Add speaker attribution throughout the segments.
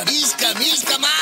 Speaker 1: mișcă, mișcă, ma!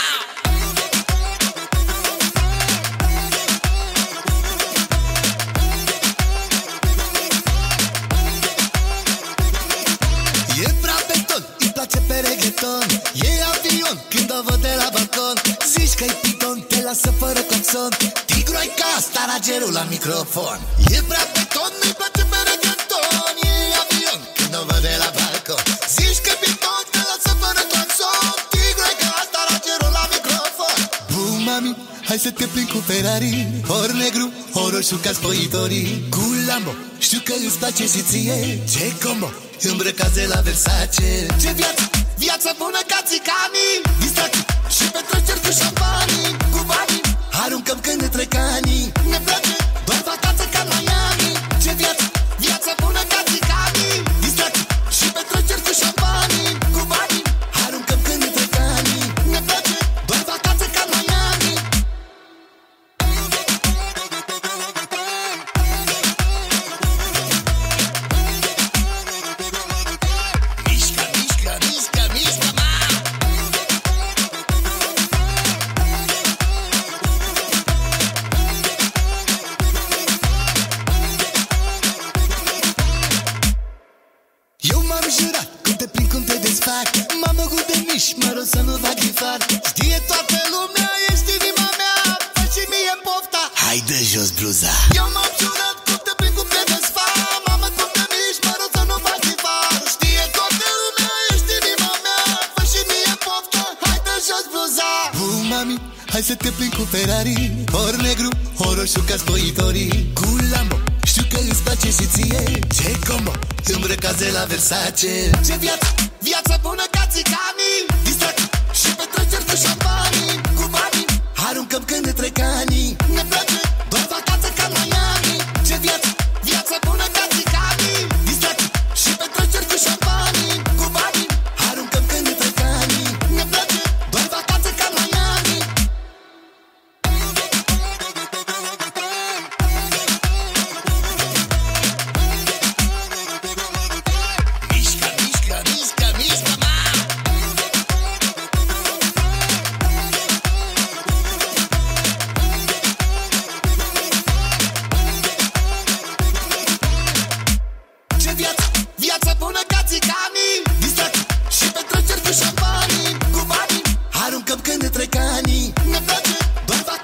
Speaker 1: E prea beton, îi place pe reggaeton. E avion când o văd de la balcon. Zici că-i piton, te lasă fără conson. Tigru-ai ca staragerul la microfon. E prea beton, îi place pe reggaeton. E avion când o văd de la balcon. Zici că-i piton, te lasă fără conson. Tigru-ai ca staragerul la microfon. Bum, mami, hai să te plin cu Ferrari. Or negru, or roșu ca spăitorii. Cu Lambo, știu că îți place și ție. Ce combo, îmbrăcați de la Versace. Ce viață, viață bună ca țicanii. Distracții și petreceri cu șampanii. Cu banii, aruncăm când ne trec anii. Ne place doar vacanță ca Miami. Ce viață, viață bună ca țicanii. Distracții și petreceri cu șampanii. Cu banii, aruncăm când ne trec anii. Ne place doar vacanță ca Miami. Mișcă, mișcă, mișcă, mișcă, ma! Eu m-am jurat, cum te prind, cum te desfac. M-am făcut de miș, mă rog să nu fac infar. Știe toată lumea, ești inima mea. Fă și mie pofta, hai dă jos bluza. Eu m-am jurat, cum te prind, cum te desfac. M-am făcut de miș, mă rog să nu fac infar. Știe toată lumea, ești inima mea. Fă și mie pofta, hai dă jos bluza. Bum, mami, hai să te prind cu Ferrari. Or negru, or roșu ca spăitorii. Cu Lambo, știu că îți place și ție. Ce combo, îmbrăcați de la Versace. Ce viață, viață bună ca țicanii. Distracții și petreceri cu șampanii. Cu banii, aruncăm când ne trec anii. Ne place doar vacanță ca Miami. Ce viață, viață bună ca țicanii. Distracții și petreceri cu șampanii. Cu banii, aruncăm când ne trec anii. Ne place doar vacanță ca Miami. Mișcă, mișcă, mișcă, mișcă, ma! Ce viață, viață bună ca țicanii. Distracții și petreceri cu șampanii. Cu banii, aruncăm când ne trec anii. Ne place doar vacanță